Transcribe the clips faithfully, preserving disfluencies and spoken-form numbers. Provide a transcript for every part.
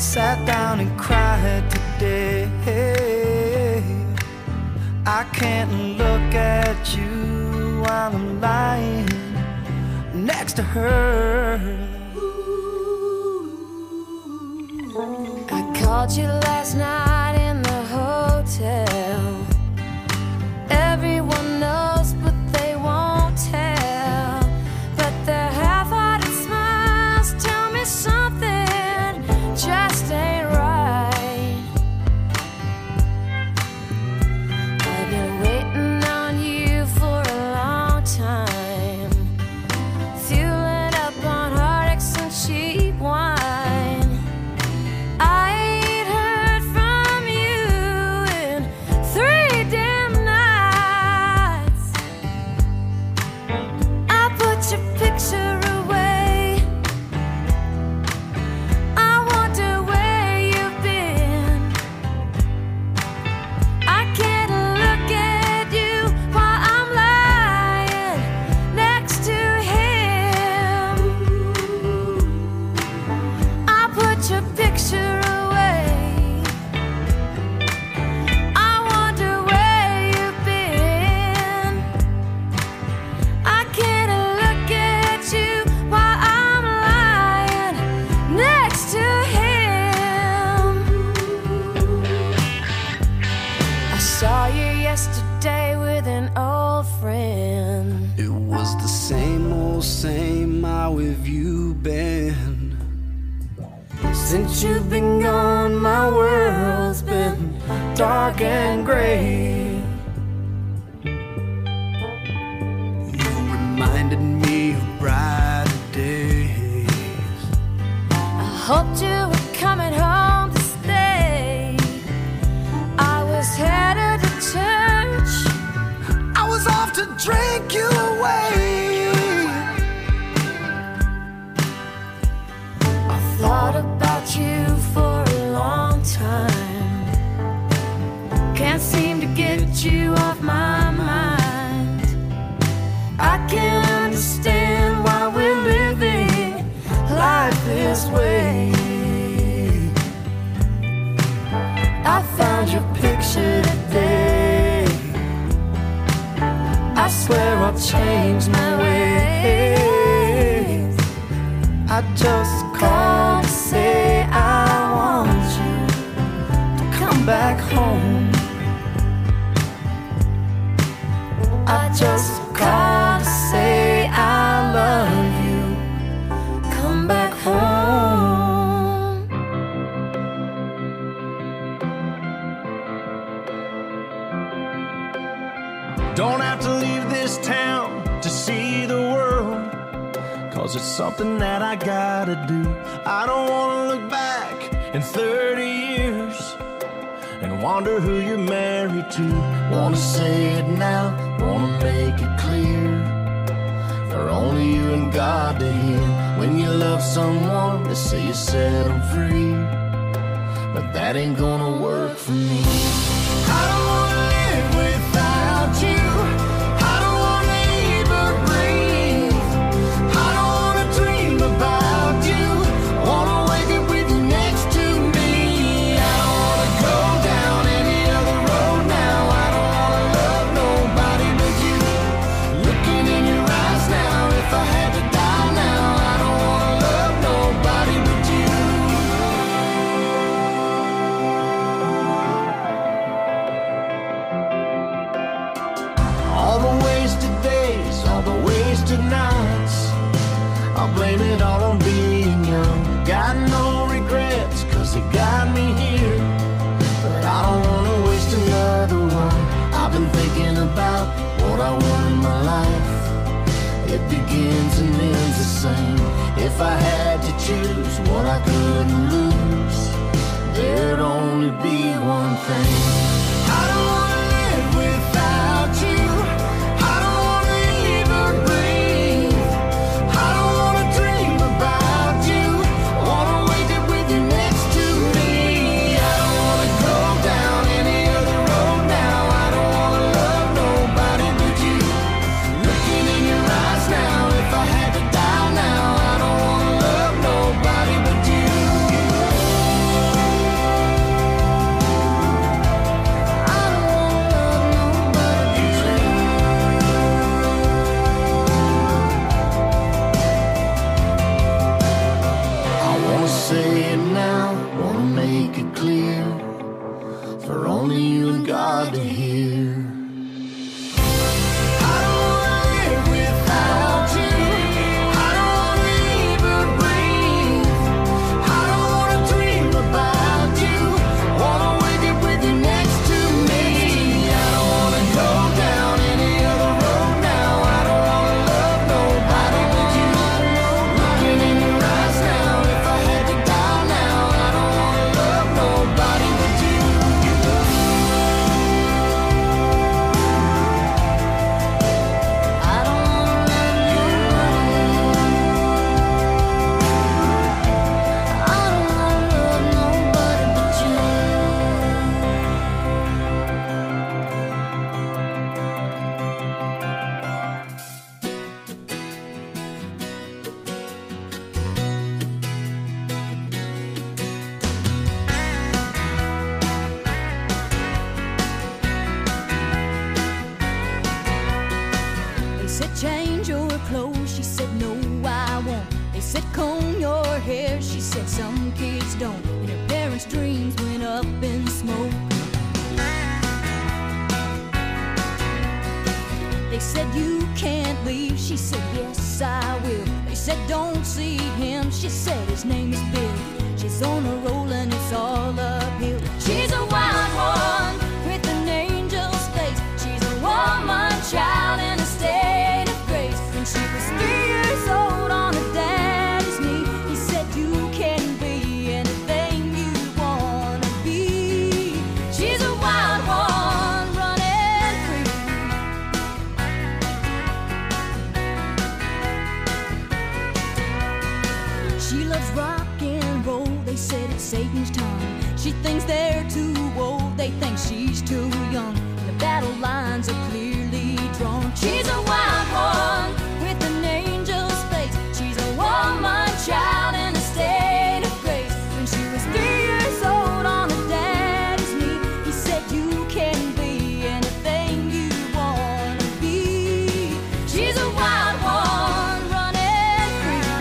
sat down and cried today. I can't look at you while I'm lying next to her. I called you last night in the hotel. Everyone knows, but they won't tell. But their half-hearted smiles tell me something just ain't right. I've been waiting on you for a long time, fueling up on heartaches and cheap wine. I ain't heard from you in three damn nights. I put your picture away. I wonder where you've been. I can't look at you while I'm lying next to him. I put your picture away. I wonder where you've been. I can't look at you while I'm lying next to him. I saw you yesterday with an old friend. It was the same old same. How have you been? Since you've been gone, my world's been dark and gray. You reminded me of brighter days. I hoped you were coming home to stay. I was headed to church. I was off to drink you away. I thought about you for a long time. Can't seem to get you off my mind. I can't understand why we're living life this way. I found your picture today. I swear I'll change my ways. I just called to say I want you to come back home. I just called to say I love you. Come back home. Don't have to leave this town to see the world, 'cause it's something that I gotta do. I don't wanna look back in thirty years and wonder who you're married to. Wanna say it now, wanna make it clear, for only you and God to hear. When you love someone, they say you set them free, but that ain't gonna work for me. I don't wanna live without you. I don't wanna even breathe. I don't wanna dream about you. Wanna wake up with you next to me. I don't wanna go down any other road now. I don't wanna love nobody but you. Looking in your eyes now, if I had to die now, I don't wanna love nobody but you. All the wasted days, all the wasted nights, I'll blame it all on being young. Got no regrets, 'cause it got me here, but I don't wanna waste another one. I've been thinking about what I want in my life. It begins and ends the same. If I had to choose what I couldn't lose, there'd only be one thing. I don't wanna live without you. I don't wanna even breathe. I don't wanna dream about you. Wanna wake up with you next to me. I don't wanna go down any other road now. I don't wanna love nobody but you. Looking in your eyes now, if I had to die now, I don't wanna love nobody but you. She said some kids don't, and her parents' dreams went up in smoke. They said you can't leave. She said yes I will. They said don't see him. She said his name is Bill. She's on a roll and it's all uphill. She's a wild one with an angel's face. She's a woman child in a state of grace. When she was three years old on her daddy's knee, he said you can be anything you wanna be. She's a wild one running free. She loves rock and roll. They said it's Satan's time. She thinks they're too old. They think she's too young. The battle lines are clearly drawn. She's a wild one with an angel's face. She's a woman child in a state of grace. When she was three years old on her daddy's knee, he said you can be anything you wanna be. She's a wild one running free.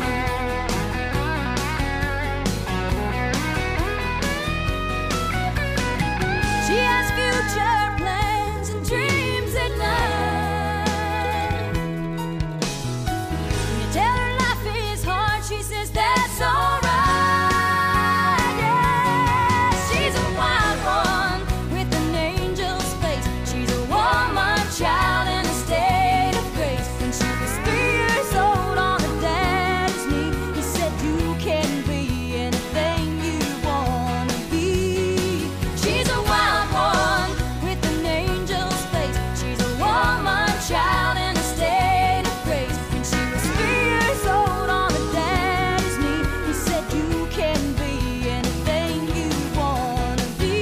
She has future plans and dreams at night. When you tell her life is hard, she says that's alright. Yeah, she's a wild one with an angel's face. She's a woman child in a state of grace. When she was three years old on her daddy's knee, he said you can be anything you wanna be. She's a wild one with an angel's face. She's a woman child in a state of grace. When she was three years old on her daddy's knee, he said you can be anything you wanna be.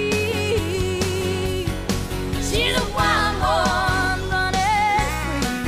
She's a wild one running free.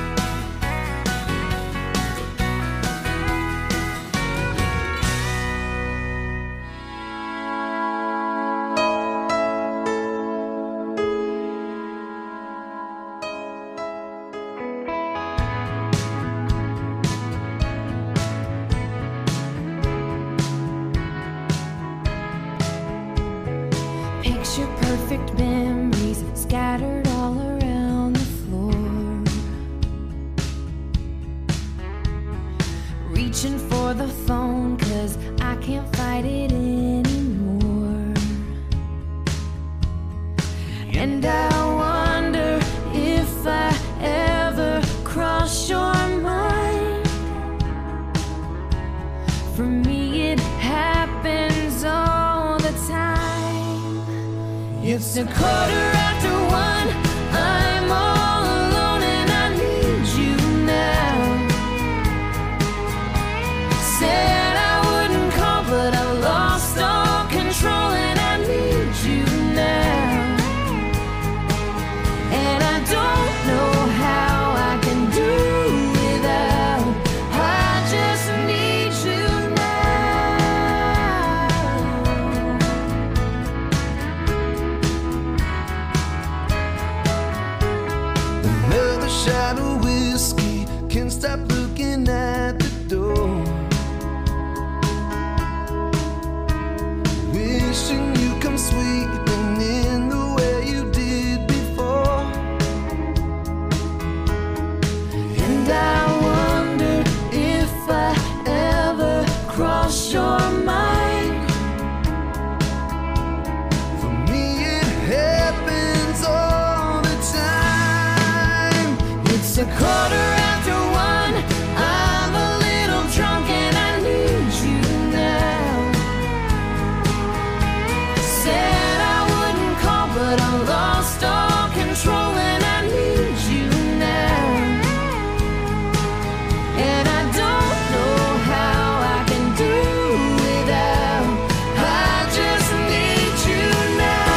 Picture perfect memories scattered all around the floor. Reaching for the phone 'cause I can't fight it anymore. And I wonder if I ever cross your mind. For me it happens all the time. It's a quarter after one. I'm all alone and I need you now. Said I wouldn't call, but I lost all control and I need you now. And I don't know how I can do without. I just need you now. Another shot of whiskey, can't stop looking at the door. Wishing you come sweeping in the way you did before. And I wonder if I ever cross your mind. For me it happens all the time. It's a quarter after one. I'm a little drunk and I need you now. Said I wouldn't call, but I lost all control and I need you now. And I don't know how I can do without. I just need you now.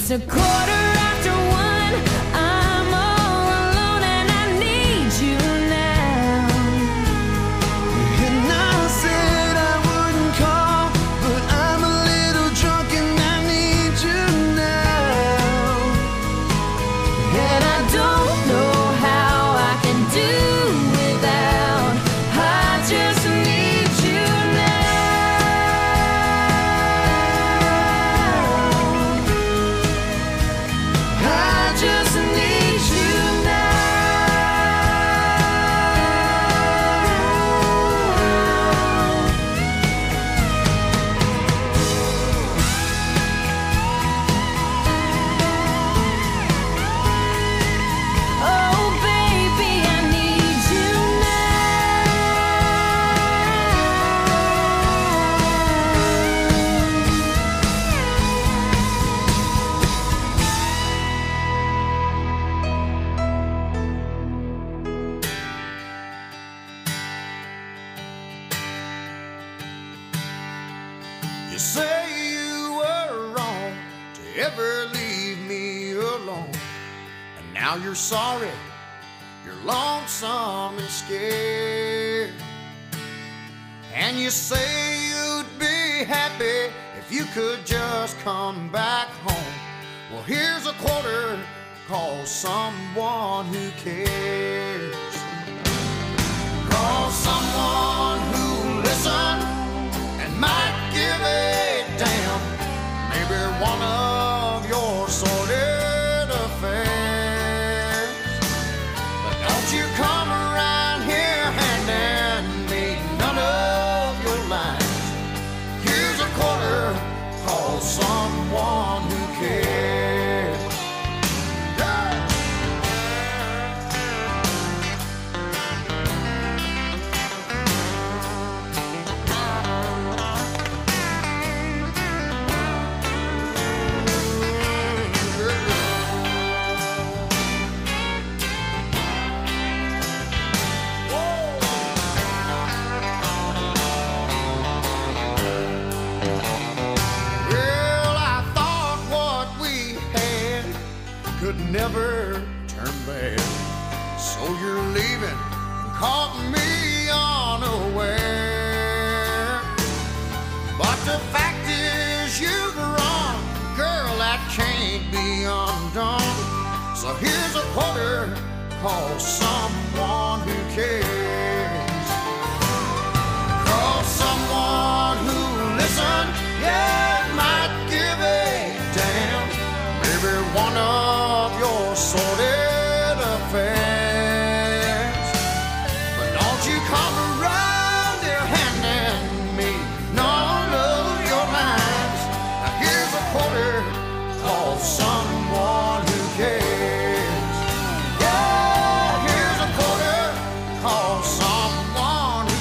It's a quarter after one. I'm all alone and I need you now. And I said I wouldn't call, but I'm a little drunk and I need you now. And I don't know how I can do without. I just need you now. I just need you now. Oh, baby, I need you You say you were wrong to ever leave me alone, and now you're sorry, you're lonesome and scared. And you say you'd be happy if you could just come back home. Well, here's a quarter, call someone who cares. Call someone who'll listen and might give a damn. Maybe one of your sordid affairs. But don't you come around here handing me none of your lines. Here's a quarter, call someone who cares. Yeah. Well, I thought what we had could never turn bad. So you're leaving, caught me unaware. But the fact is you've run, girl, that can't be undone. So here's a quarter, call someone who cares. Call someone who'll listen, yeah, might give a damn. Maybe one of your sordid affairs. But don't you come around here handing me none of your lines. Now here's a quarter, call someone who cares. Yeah, here's a quarter, call someone who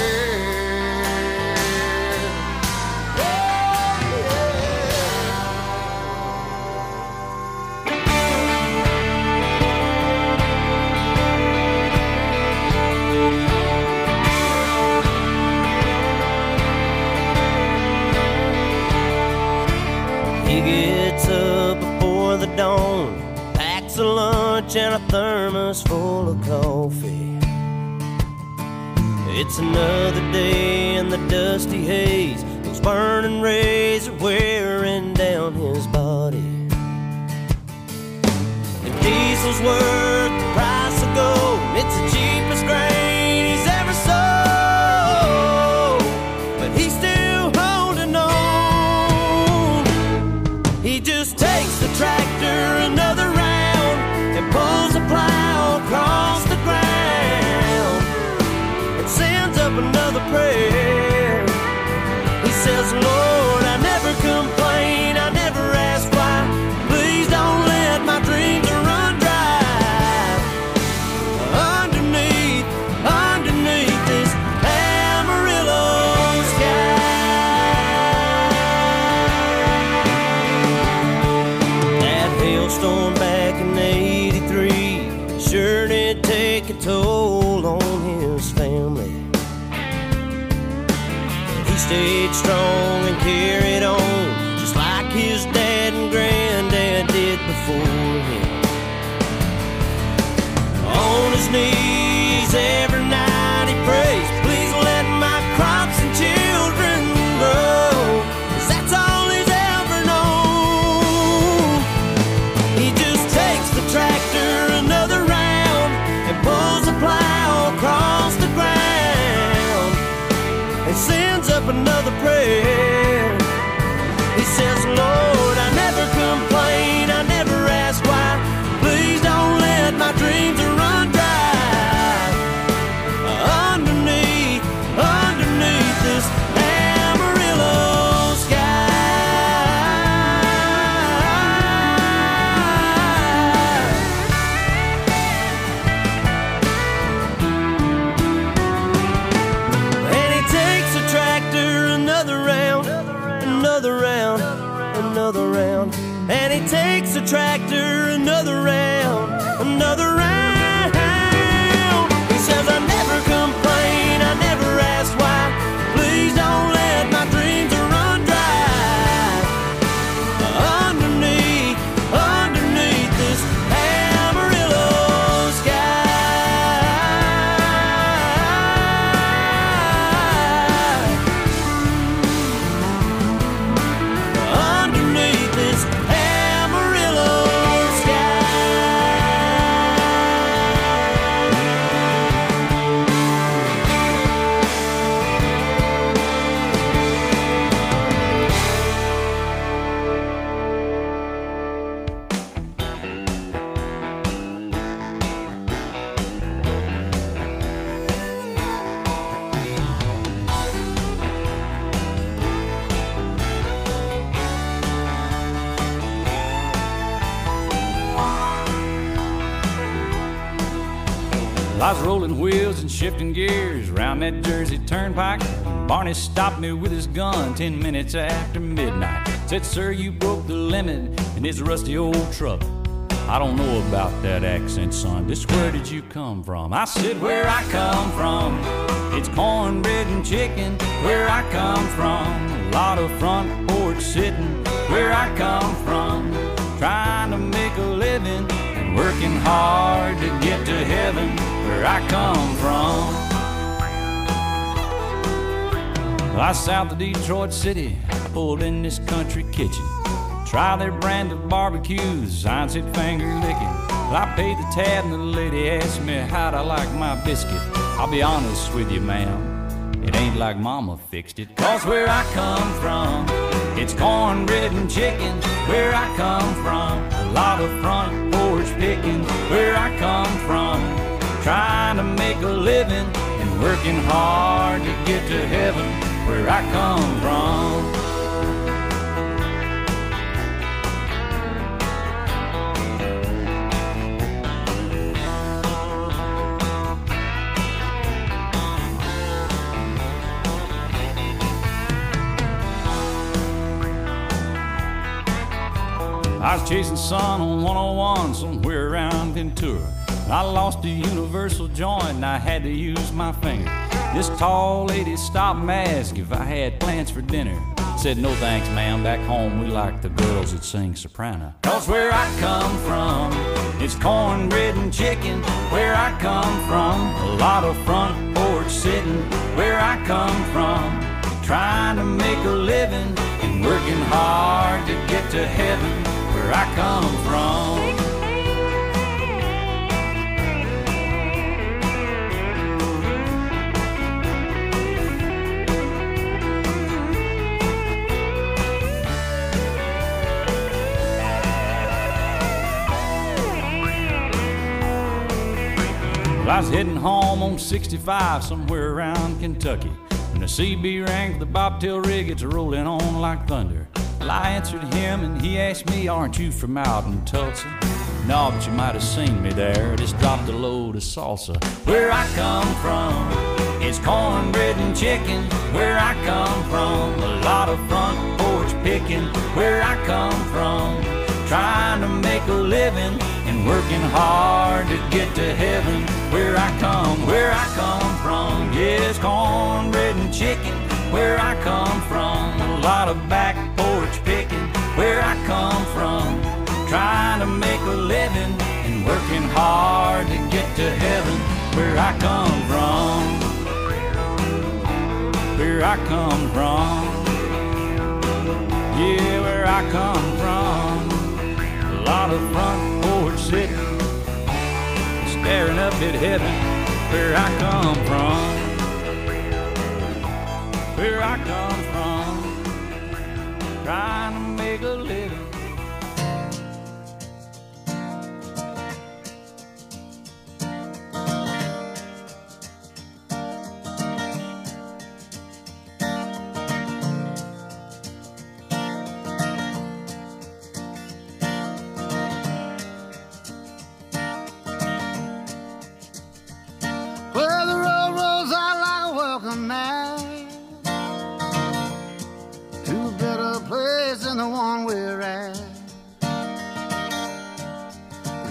cares. Oh, He gets up before the dawn, packs a lunch and a thermos full of coffee. It's another day in the dusty haze, those burning rays are wearing down his body. And diesel's worth the price of gold, it's the cheapest grain he's ever sold. But he's still holding on. He just takes the tractor another round and pulls the plow across the ground and sends up another prayer. He says, Lord, I never complain, I never ask why. Please don't let my dreams run dry. Underneath, underneath this Amarillo sky. That hailstorm back in eighty-three sure did take a toll on his family. He stayed strong and carried on, just like his dad and granddad and he takes the tractor another round, another round. He says, I never complain, I never ask why. Please don't let my dreams run dry. Underneath, underneath this Amarillo sky. Underneath this Amarillo I was rolling wheels and shifting gears around that Jersey Turnpike. Barney stopped me with his gun ten minutes after midnight. Said, sir, you broke the limit in this rusty old truck. I don't know about that accent, son. Just where did you come from? I said, where I come from, it's cornbread and chicken. Where I come from, a lot of front porch sitting. Where I come from, trying to make a living and working hard to get to heaven. Where I come from, I south of Detroit City, pulled in this country kitchen. Try their brand of barbecues, sign said finger licking. Well, I paid the tab and the lady asked me how'd I like my biscuit. I'll be honest with you, ma'am, it ain't like mama fixed it. Cause where I come from, it's cornbread and chicken. Where I come from, a lot of front porch picking. Where I come from, trying to make a living and working hard to get to heaven. Where I come from. I was chasing sun on one oh one somewhere around Ventura. I lost a universal joint and I had to use my finger. This tall lady stopped and asked if I had plans for dinner. Said, no thanks, ma'am, back home we like the girls that sing soprano. Cause where I come from, it's cornbread and chicken. Where I come from, a lot of front porch sitting. Where I come from, trying to make a living and working hard to get to heaven. Where I come from. Well, I was heading home on sixty-five somewhere around Kentucky when the C B rang for the bobtail rig. It's rolling on like thunder. Well, I answered him and he asked me, aren't you from out in Tulsa? No, but you might have seen me there. Just dropped a load of salsa. Where I come from, it's cornbread and chicken. Where I come from, a lot of front porch picking. Where I come from, trying to make a living and working hard to get to heaven. Where I come, where I come from, yes, cornbread and chicken. Where I come from, a lot of back porch picking. Where I come from, trying to make a living and working hard to get to heaven. Where I come from, where I come from, yeah, where I come from. A lot of front porch sitting, staring up at heaven. Where I come from, where I come from, trying to make a living. Well, the road rolls out like a welcome mat to a better place than the one we're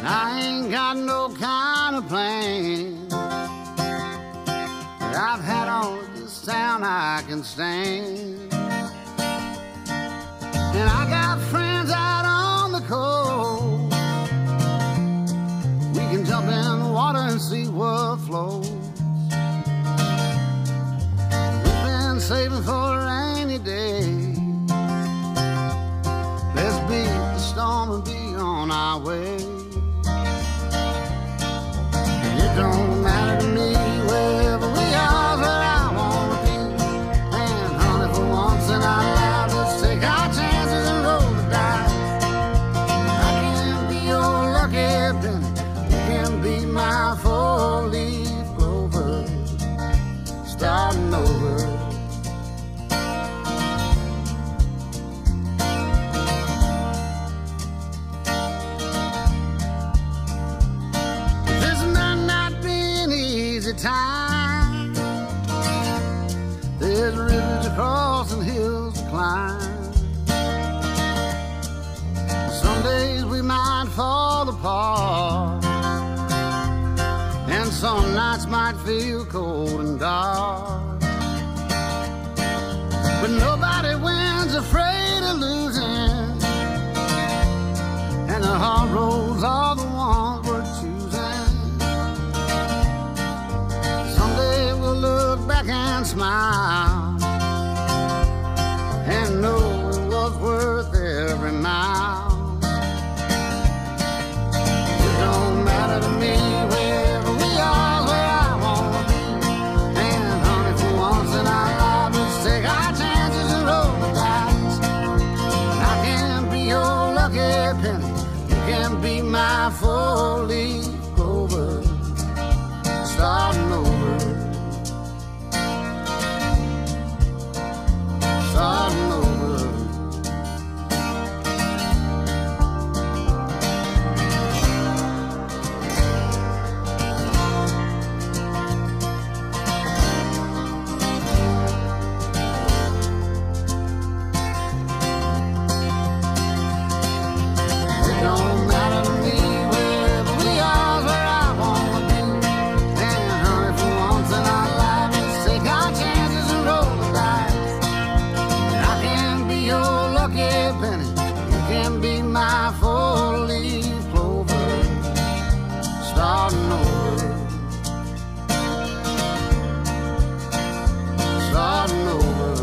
And I ain't got no kind of plan. But I've had all of this town I can stand. And I got friends out on the coast. We can jump in the water and see what flows. We've been saving for a rainy day. Let's beat the storm and be on our way. And it don't matter to me wherever we are, where I wanna be. And honey, for once in our lives, let's take our chances and roll the dice. I can be your lucky penny, you can be my four-leaf clover, starting over. Time. There's rivers to cross and hills to climb. Some days we might fall apart, and some nights might feel cold and dark. But nobody wins afraid of losing, and the hard roads are the ones we're choosing. Look back and smile and know it was worth every mile. It don't matter to me wherever we are, where I wanna be. And honey, for once in our lives, let's take our chances and roll the dice. I can be your lucky penny, you can be my four-leaf clover, starting over. Starting over. It don't matter to me wherever we are, where I wanna be. And honey, for once in our lives, let's take our chances and roll the dice. Penny, you can be my four-leaf clover, starting over, starting over.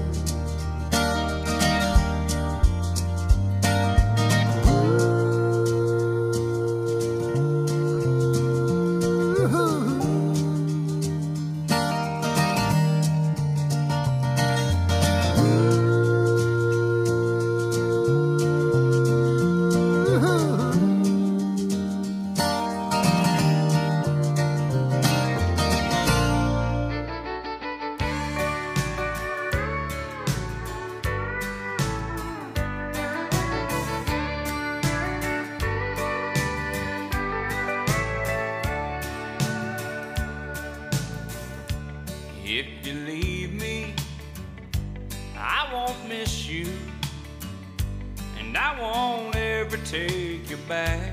If you leave me, I won't miss you, and I won't ever take you back.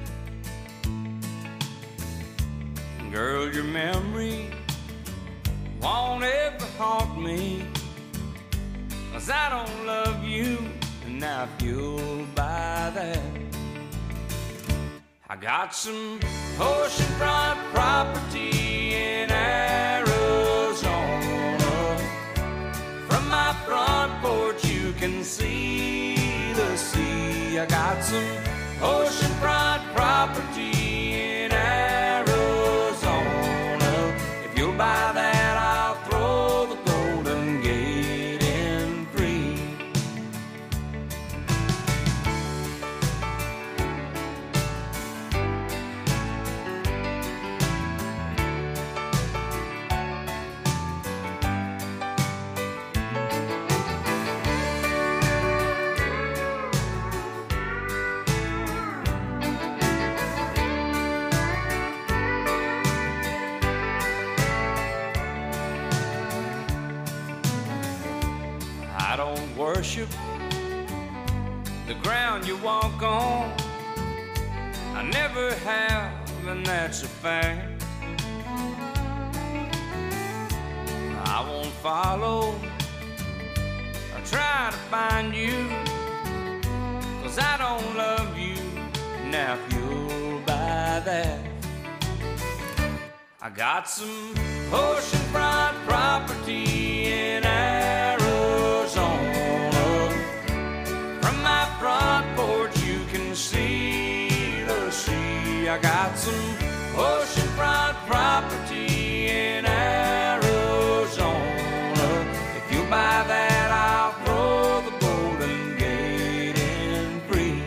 Girl, your memory won't ever haunt me, 'cause I don't love you, and I feel by that. I got some oceanfront property in Arizona. From my front porch you can see the sea. I got some oceanfront property in Arizona. If you'll buy that, I'll throw the Golden Gate in free. I don't worship the ground you walk on. I never have, and that's a fact. I won't follow or try to find you, 'cause I don't love you. Now if you'll buy that, I got some oceanfront property in Arizona. From my front porch you can see the sea. I got some oceanfront property in Arizona. If you buy that, I'll throw the Golden Gate in free.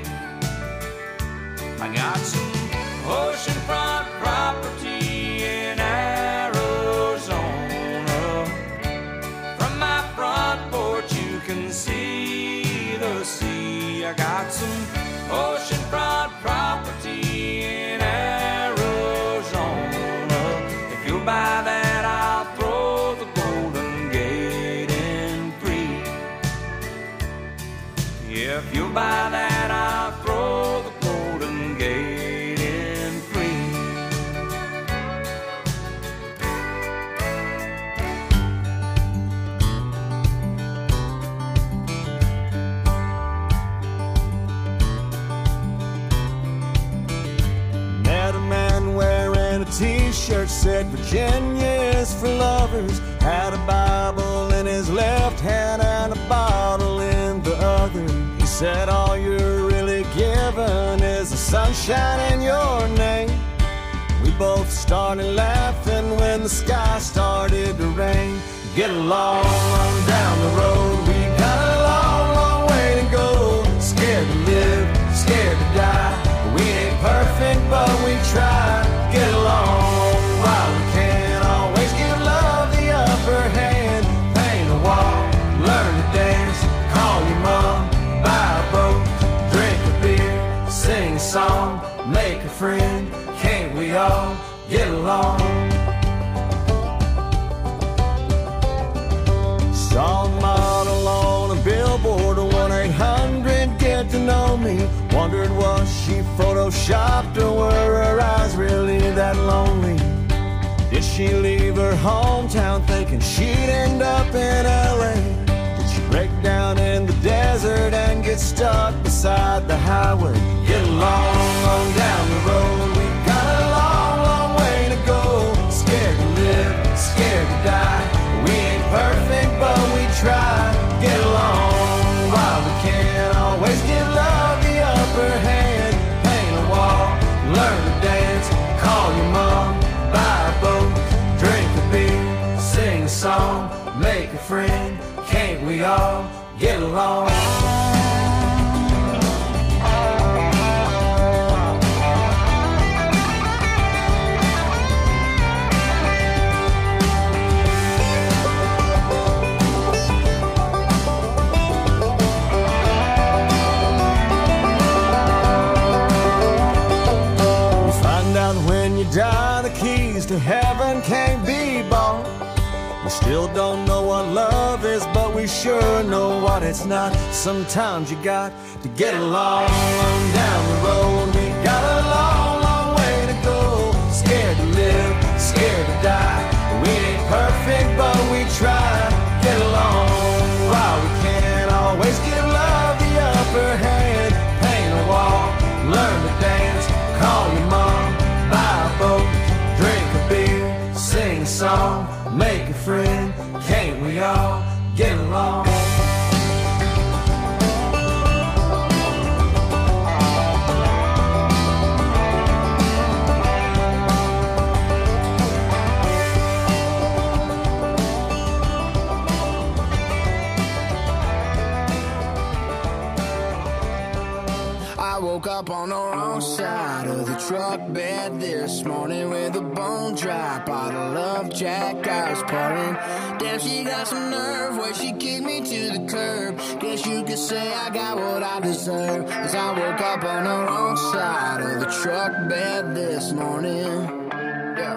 I got some oceanfront property in Arizona. From my front porch you can see the sea. I got some oceanfront property in Arizona. If you'll buy that, I'll throw the Golden Gate in free. If you'll buy that, I'll throw the Golden Gate in free. Met a man wearing a t-shirt said Virginia is for lovers. Had a Bible in his left hand and a bottle in the other. He said all you're really given is the sunshine in your name. We both started laughing when the sky started to rain. Get along on down the road, we got a long, long way to go. Scared to live, scared to die. We ain't perfect, but we try. Get along while we can. Always give love the upper hand. Paint a wall, learn to dance. Call your mom, buy a boat, drink a beer, sing a song, make a friend. Can't we all get along? Saw a model on a billboard, one eight hundred get to know me. Wondered was she photoshopped or were her eyes really that lonely? Did she leave her hometown thinking she'd end up in L A? Did she break down in the desert and get stuck beside the highway? Get along on down the road, we got a long, long way to go. Scared to live, scared to die. We ain't perfect, but we try. Get along while we can. Always give love the upper hand. Paint a wall, learn to dance. Call your mom, buy a boat, drink a beer, sing a song, make a friend. Can't we all get along? When you die, the keys to heaven can't be bought. We still don't know what love is, but we sure know what it's not. Sometimes you got to get along down the road. We got a long, long way to go. Scared to live, scared to die. We ain't perfect, but we try. Get along while we can. Always give love the upper hand. Paint a wall, learn to dance. Call your mom, buy a boat, drink a beer, sing a song, make a friend. Can't we all get along? Woke up on the wrong side of the truck bed this morning with a bone dry bottle of Jack I was pouring. Damn, she got some nerve where she kicked me to the curb. Guess you could say I got what I deserve, 'cause I woke up on the wrong side of the truck bed this morning. Yeah.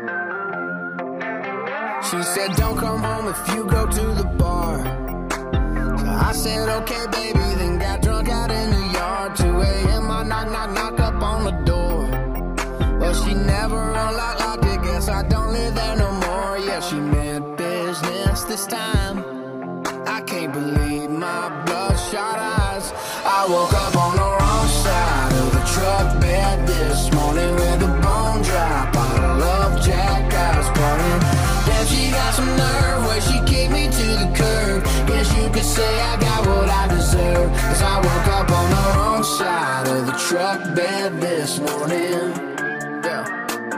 She said don't come home if you go to the bar. So I said okay baby, then got drunk out in the yard. Two a.m. I knock, knock, knock up on the door. she never unlocked, locked it. Guess I don't live there no more. Yeah, she meant business this time. I can't believe my bloodshot eyes. I woke up on the wrong side of the truck bed this morning with a bone dry bottle of Jack I was pouring. Damn, she got some nerve where she kicked me to the curb. Guess you could say I got what I deserve, cause I woke up on the wrong side of the truck bed this morning. Yeah.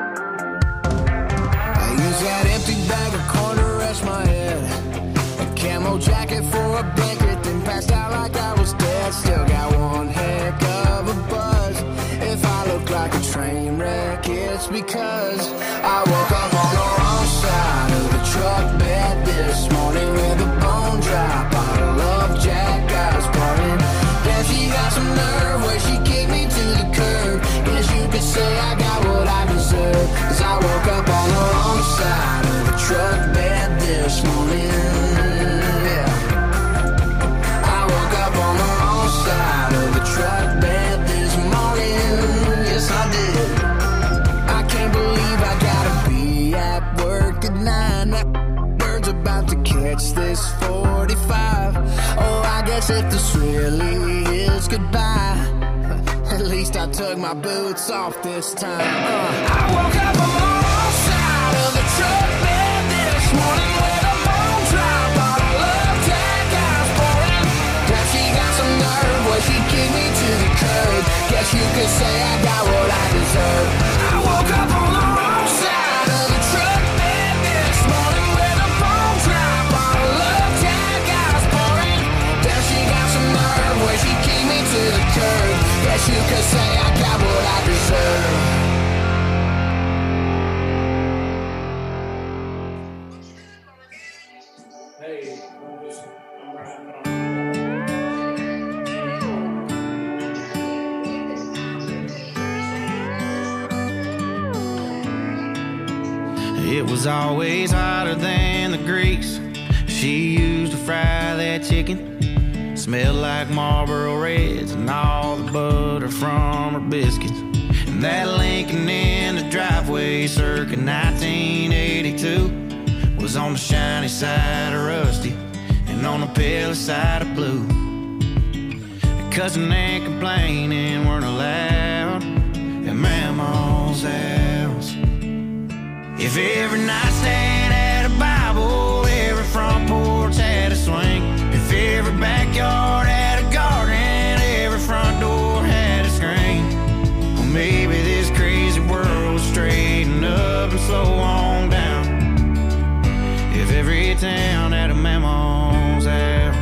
I used that empty bag of corn to rest my head, a camo jacket for a blanket, then passed out like I was dead. Still got one heck of a buzz. If I look like a train wreck, it's because I woke up on the wrong side of the truck bed this morning with a bone dry bottle of Jack I was pouring. Damn, she got some nerve where she kicked me to the curb. Guess you could say I got what I deserve, cause I woke up on the wrong side of the truck bed this morning. Yeah. I woke up on the wrong side of the truck bed this morning. Yes, I did. I can't believe I gotta be at work at nine. That bird's about to catch this forty-five. Oh, I guess if this really is goodbye, at least I took my boots off this time. Uh, I woke up on the wrong side of the truck bed this morning with a bone dry bottle of Jack I was pouring. Now she got some nerve where she kicked me to the curb. Guess you could say I got what I deserve. I woke up on the wrong side of the truck bed this morning with a bone dry bottle of Jack I was pouring. Now she got some nerve where she kicked me to the curb. Guess you could say I got what I deserve. It was always hotter than the grease she used to fry that chicken. Smelled like Marlboro Reds and all the butter from her biscuits. And that Lincoln in the driveway circa nineteen eighty-two was on the shiny side of rusty and on the pale side of blue. Cussing and complaining weren't allowed at Mama's house. If every nightstand had a Bible, every front porch had a swing, if every backyard had a garden, every front door had a screen, well, maybe this crazy world would straighten up and slow on down. If every town had a Mama's house.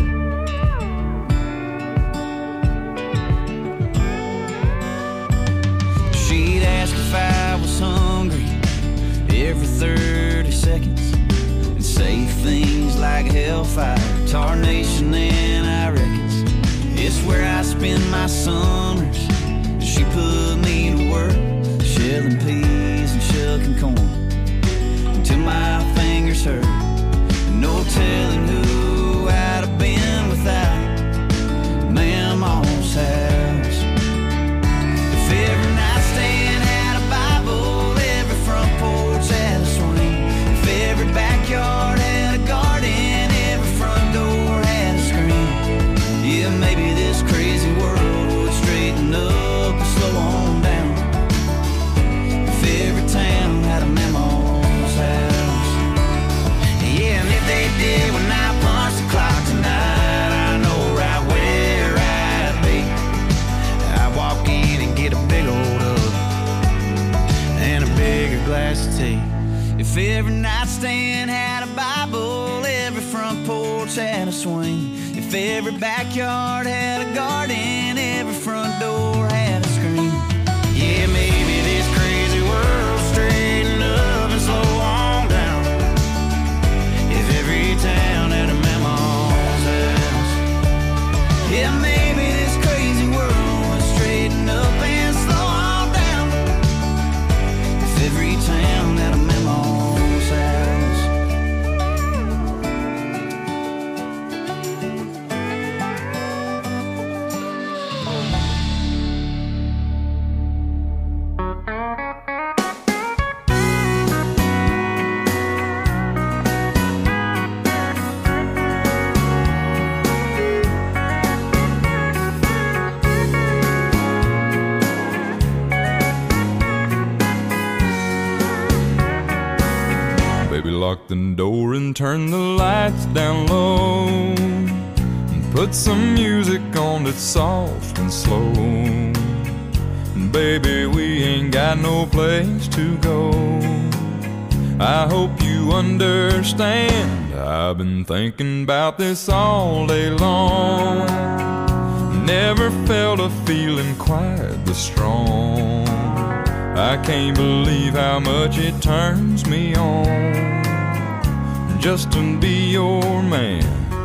She'd ask if I was hungry every thirty seconds and say things like hellfire, tarnation, and I reckons it's where I spend my summers. She put me to work shelling peas and shucking corn until my fingers hurt, and no telling who I'd have been without Mama's house. If every nightstand had a Bible, every front porch had a swing, if every backyard had a garden, every front door had a screen, yeah, maybe this crazy world would straighten up and slow on down. If every town had a Mama's house. Yeah, and if they did when I punched the clock tonight, I know right where I'd be. I'd walk in and get a big old hug and a bigger glass of tea. If every nightstand had a Bible, every front porch had a swing, if every backyard had a garden, every front door had a screen, yeah, maybe this crazy world straighten up and slow on down. If every town had a Mama's house, yeah, maybe this crazy world would straighten up and slow on down. If every town had a Mama's house. the door and turn the lights down low, and put some music on that's soft and slow. And baby, we ain't got no place to go. I hope you understand, I've been thinking about this all day long. Never felt a feeling quite this strong. I can't believe how much it turns me on just to be your man.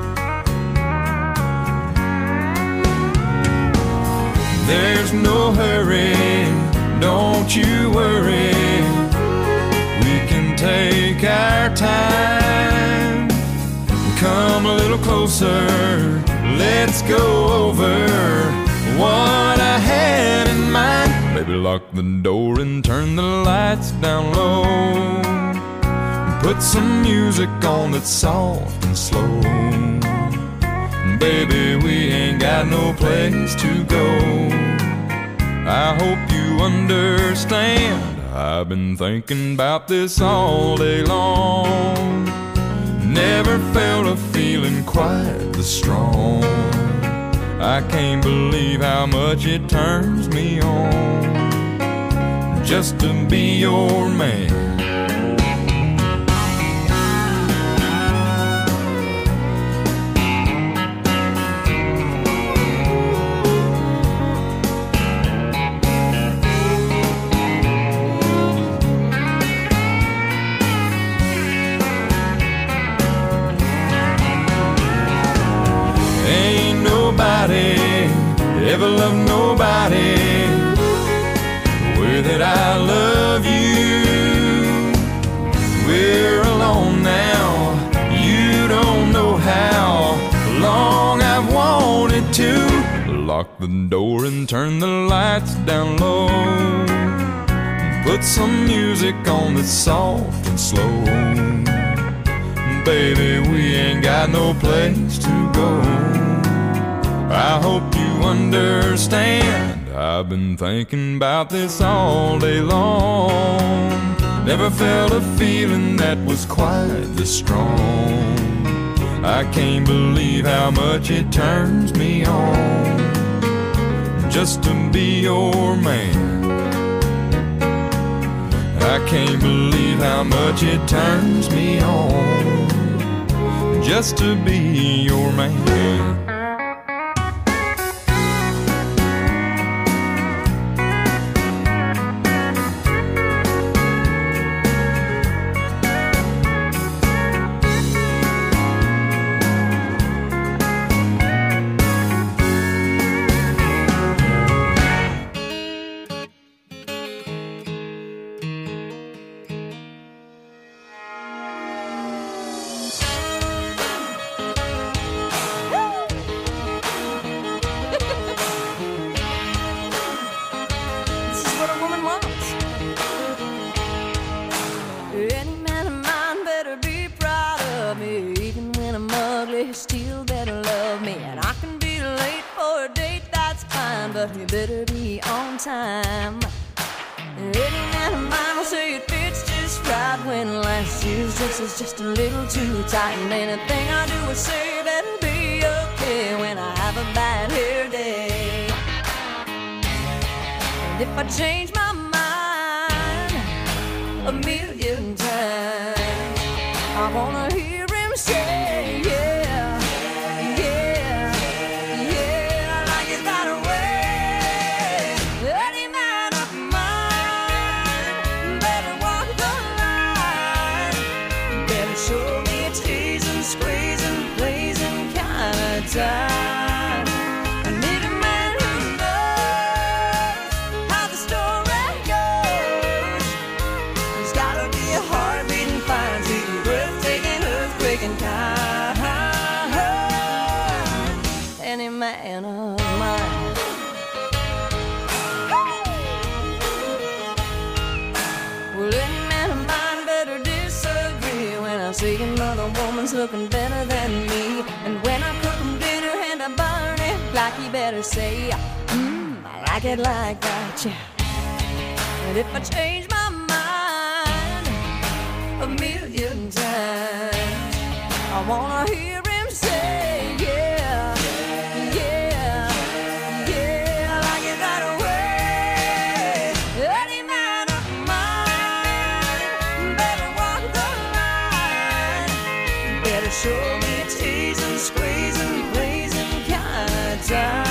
There's no hurry, don't you worry. We can take our time. Come a little closer, let's go over what I had in mind. Baby, lock the door and turn the lights down low, and put some music on that's soft and slow. And baby, we ain't got no place to go. I hope you understand, I've been thinking about this all day long. Never felt a feeling quite this strong. I can't believe how much it turns me on just to be your man. Ever love nobody the way that I love you. We're alone now, you don't know how long I've wanted to. Lock the door and turn the lights down low, and put some music on that's soft and slow. Baby, we ain't got no place to go. I hope you understand, I've been thinking about this all day long. Never felt a feeling that was quite this strong. I can't believe how much it turns me on just to be your man. I can't believe how much it turns me on just to be your man. You better be on time. Any man of mine will say it fits just right when last year's dress is just a little too tight. And anything I do or say better be okay when I have a bad hair day. And if I change my mind a million times, I wanna hear him say, yeah. I need a man who knows how the story goes. There's gotta be a heart beating fire to you, breathtaking, earthquaking kind. Any man of mine. Well, any man of mine better disagree when I see another woman's looking better than me. And when I cook them dinner and I burn it, like he better say, mmm, I like it like that, yeah. And if I change my mind a million times. I wanna hear him say, yeah, yeah, yeah, like it that way. Any man of mine better walk the line, better show me teasing, squeezing, pleasing kind of time.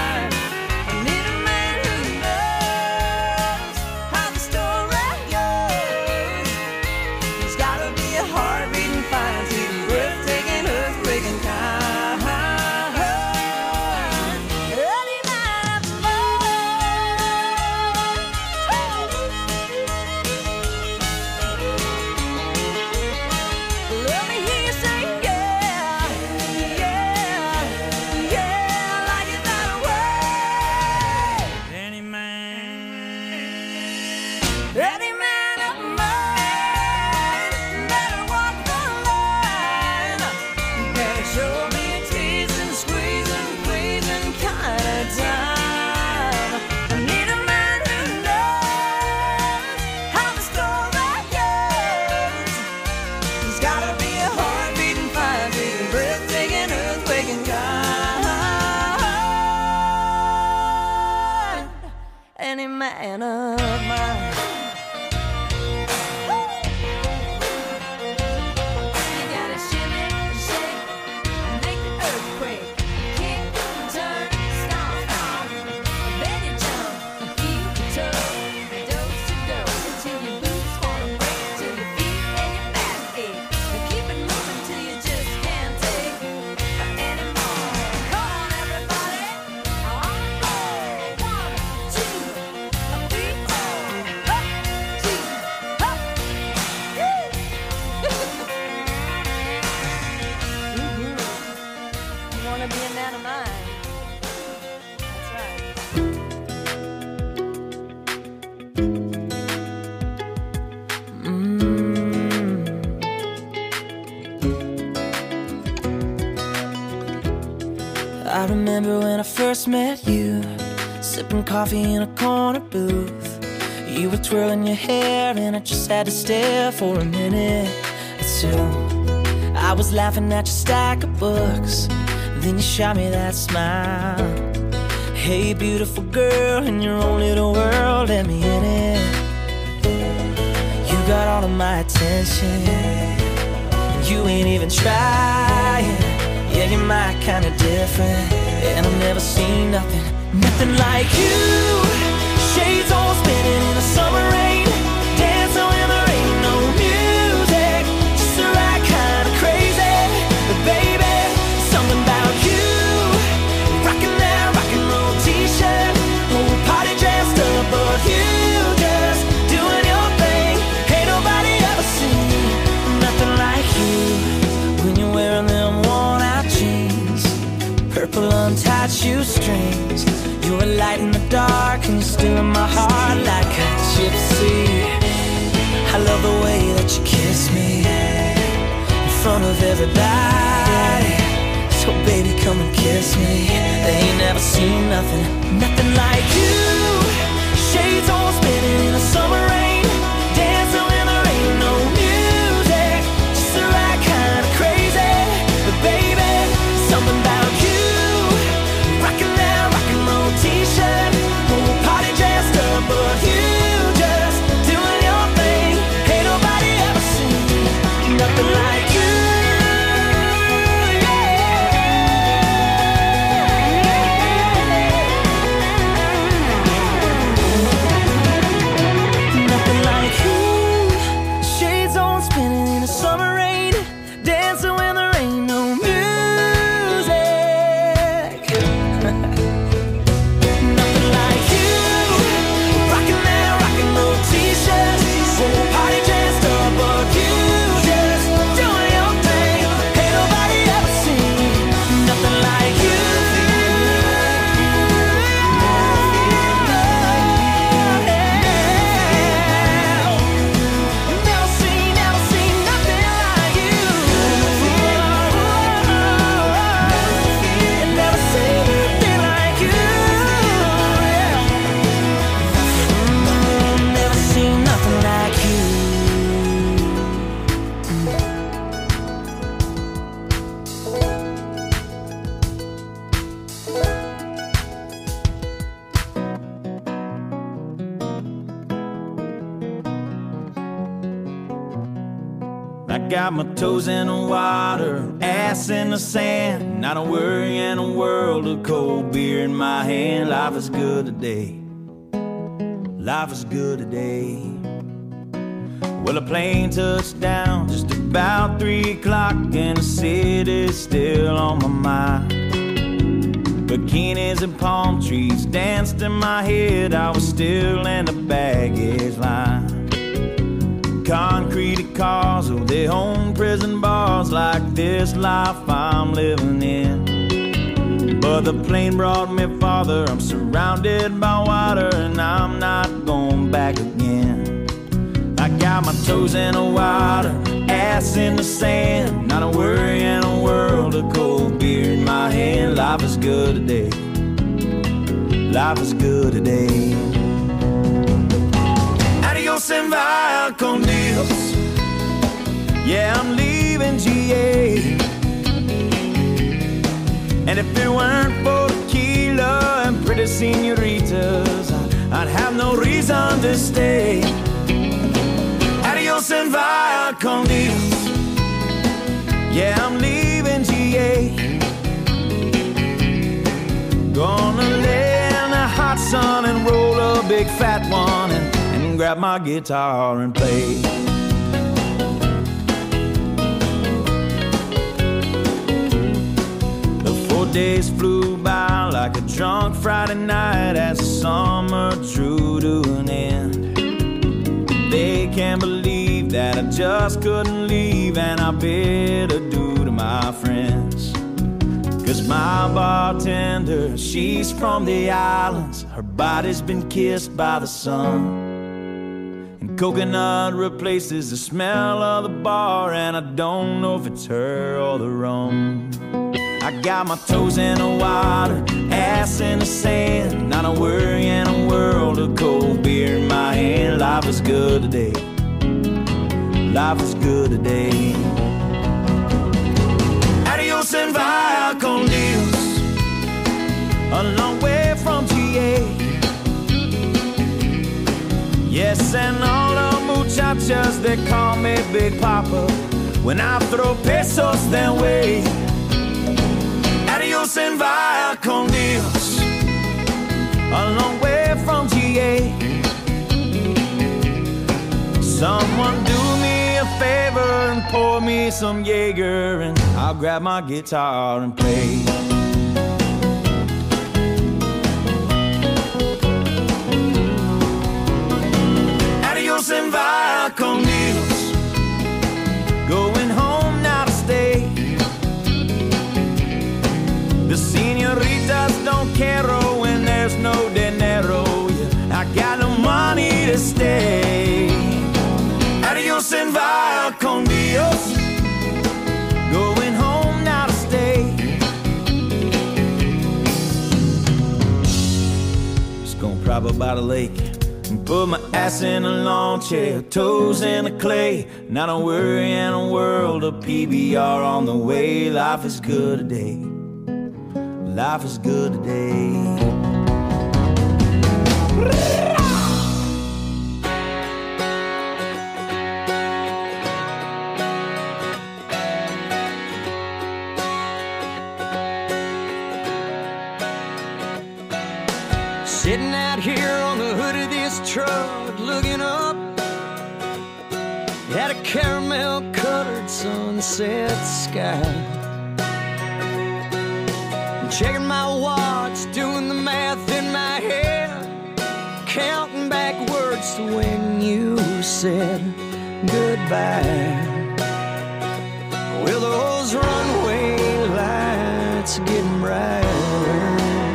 Any man of mine. You gotta shimmy, shake, make the earthquake, kick, turn, stomp, stomp, then you jump, keep your toe, dose to dose, until your boots wanna break, till your feet and your back ache, and keep it moving till you just can't take anymore. Come on, everybody, on the floor. One, two. Be a man of mine. That's right. Mm. I remember when I first met you, sipping coffee in a corner booth. You were twirling your hair and I just had to stare for a minute or two. I was laughing at your stack of books. Then you shot me that smile. Hey, beautiful girl, in your own little world, let me in it. You got all of my attention. You ain't even trying. Yeah, you're my kind of different, and I've never seen nothing, nothing like you. Shades all spinning in the summer rain, dancing when there ain't no music, just the right kind of crazy. But baby, something about you, rocking that rock and roll t-shirt, whole party dressed up, but you just doing your thing. Ain't nobody ever seen nothing like you. When you're wearing them worn-out jeans, purple untied shoestrings, you're a light in the dark and you're still in my heart like a gypsy. I love the way that you kiss me in front of everybody. So baby, come and kiss me. They ain't never seen nothing, nothing like you. Shades all spinning in the summer rain, dancing when there ain't no music, just the right kind of crazy. But baby, something about you, rocking that rock and roll t-shirt, whole party dressed up, but you just doing your thing. Ain't nobody ever seen nothing like you. got my toes in the water, ass in the sand, not a worry in a world of cold beer in my hand. Life is good today, life is good today. Well, a plane touched down just about three o'clock, and the city's still on my mind. Bikinis and palm trees danced in my head, I was still in the baggage line. Concrete cars, oh, they own prison bars like this life I'm living in. But the plane brought me farther, I'm surrounded by water, and I'm not going back again. I got my toes in the water, ass in the sand, not a worry in a world of cold beer in my hand. Life is good today, life is good today. Adios and via con Dios, yeah, I'm leaving G A. And if it weren't for tequila and pretty senoritas, I'd have no reason to stay. Adios and via con Dios, yeah, I'm leaving G A. Gonna lay in the hot sun and roll a big fat one, and, and grab my guitar and play. The four days flew by like a drunk Friday night as the summer drew to an end. They can't believe that I just couldn't leave, and I bid adieu to my friends. Cause my bartender, she's from the islands, her body's been kissed by the sun. And coconut replaces the smell of the bar, and I don't know if it's her or the rum. I got my toes in the water, ass in the sand, not a worry in a world of cold beer in my hand. Life is good today, life is good today. Adios and via con Dios, a long way from G A. Yes, and all the muchachas, they call me Big Papa when I throw pesos their way. Adios and via con Dios, a long way from G A. Someone do me a favor and pour me some Jaeger, and I'll grab my guitar and play. Adios and via con Dios, going home now to stay. The senoritas don't care when there's no dinero. Yeah, I got no money to stay. Adios and via con Dios, going home now to stay. Just gonna prop up by the lake and put my ass in a lawn chair, toes in the clay, not a worry in a world of P B R on the way. Life is good today, life is good today. Sitting out here on the hood of this truck, looking up at a caramel-colored sunset sky. Checking my watch, doing the math in my head, counting backwards to when you said goodbye. Well, those runway lights are getting brighter.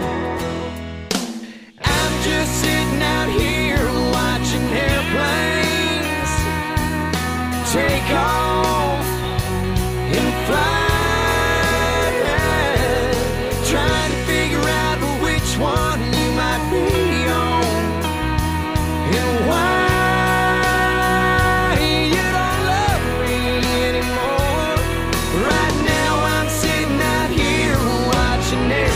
I'm just sitting out here watching airplanes take off and fly. One you might be on, and why you don't love me anymore. Right now I'm sitting out here watching it.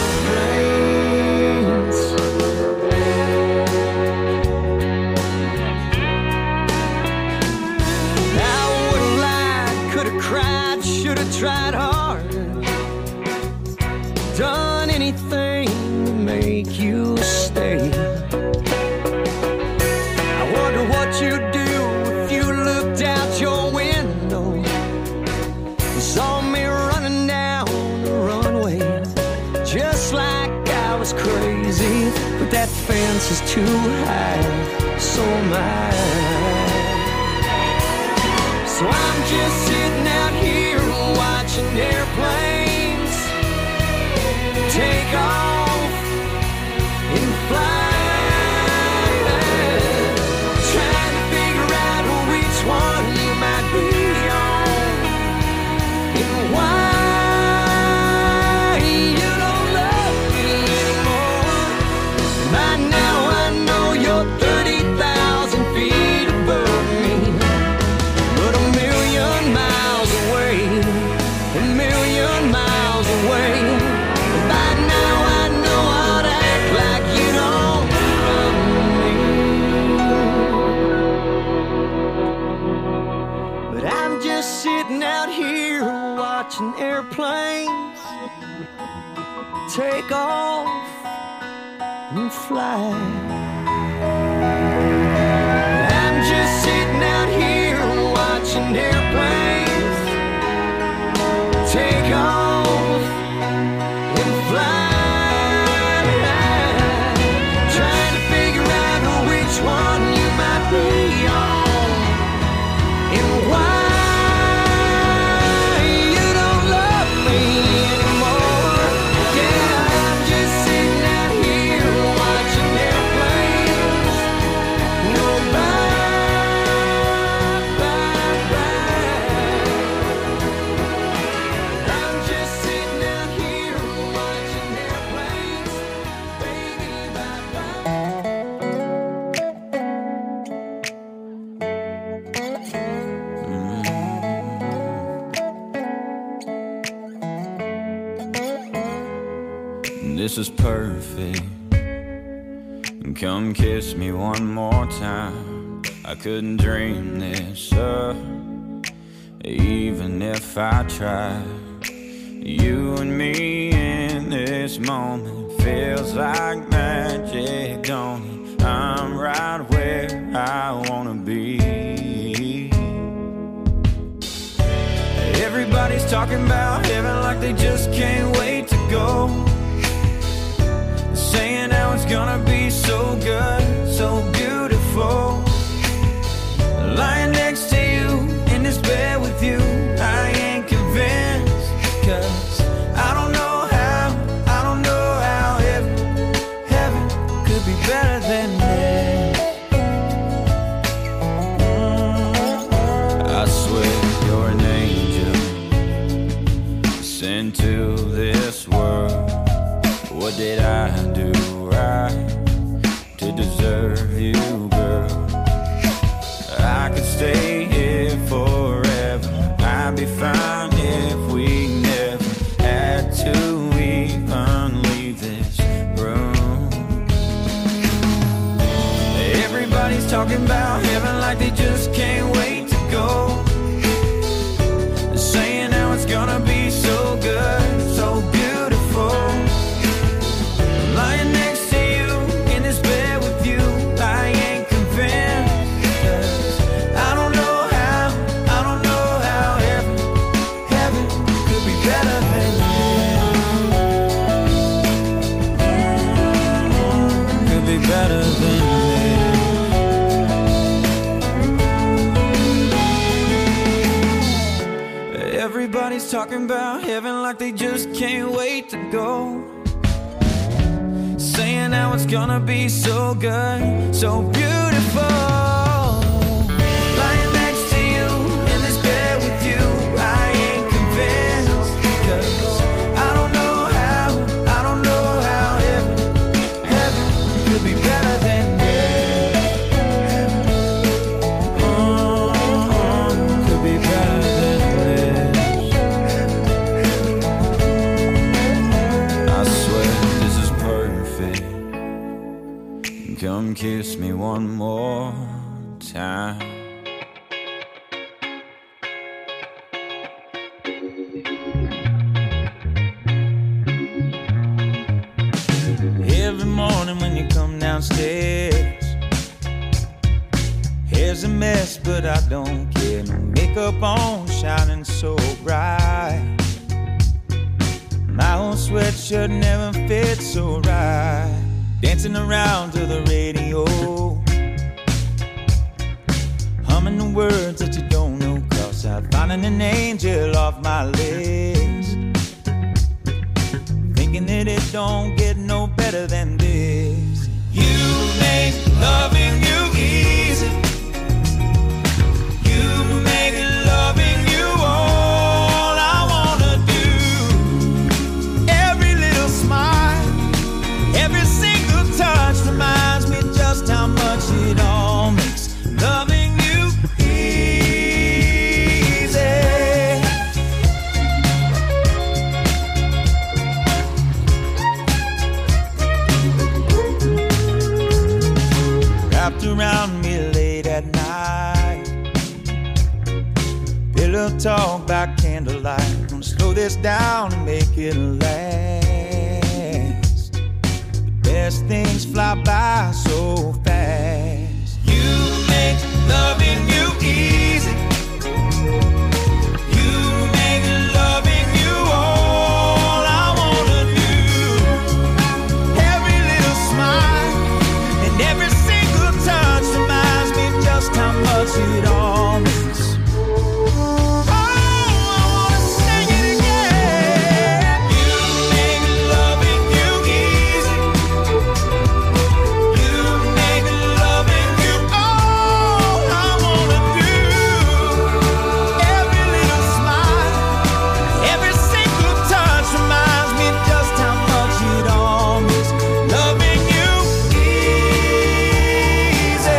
to hide, so mine. So I'm just sitting out here watching airplanes take off and fly, trying to figure out which one you might be on and why. Watching airplanes take off and fly. I'm just sitting out here watching airplanes take off and fly, trying to figure out which one you might be on and why. This is perfect. Come kiss me one more time. I couldn't dream this up, even if I tried. You and me in this moment feels like magic, don't it? I'm right where I wanna be. Everybody's talking about heaven like they just can't wait to go, saying how it's gonna be so good, so beautiful. Lying next to you in this bed with you, I ain't convinced, 'cause I don't know how, I don't know how heaven, heaven could be better than this. I swear you're an angel sent to this world. What did I do right to deserve you, girl? I could stay here forever. I'd be fine if we never had to even leave this room. Everybody's talking about heaven like they just can't wait to go, saying how it's gonna be so good, so beautiful. Lying next to you in this bed with you, I ain't convinced, 'cause I don't know how, I don't know how heaven, heaven could be better than this. Could be better than this. Everybody's talking about heaven like they just can't wait to go, saying how it's gonna be so good, so beautiful. Lying next to you in this bed with you, I ain't convinced, 'cause I don't know how, I don't know how heaven, heaven could be better than this. Oh, could be better than this. I swear this is perfect. Come kiss me one more time. Every morning when you come downstairs, hair's a mess, but I don't care. No makeup on, shining so bright. My old sweatshirt never fits so right. dancing around to the radio, humming the words that you don't know, cross out, finding an angel off my list, thinking that it don't get no better than this. You make loving you easy. You make loving you all I wanna do. Every little smile, every single touch reminds me just how much it all makes loving you easy. Wrapped around me late at night, pillow talk by candlelight. Gonna slow this down and make it last. The best things fly by so fast. You make loving you easy. You make loving you all I wanna do. Every little smile and every single touch reminds me just how much it all means. Oh, I wanna sing it again. You make loving you easy. You make loving you all I wanna do. Every little smile, every single touch reminds me just how much it all means. Loving you easy.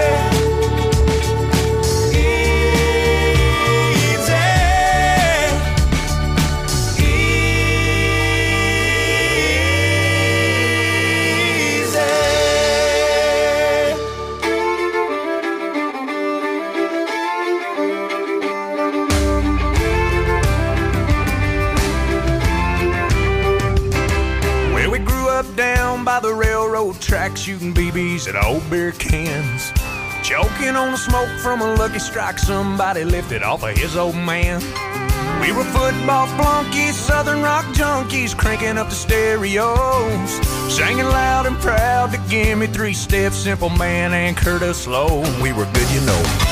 Well, we grew up down by the railroad track, shooting B Bs at old beer cans, choking on the smoke from a Lucky Strike somebody lifted off of his old man. We were football flunkies, southern rock junkies, cranking up the stereos, singing loud and proud to Give Me Three Steps, Simple Man, and Curtis Low. We were good, you know.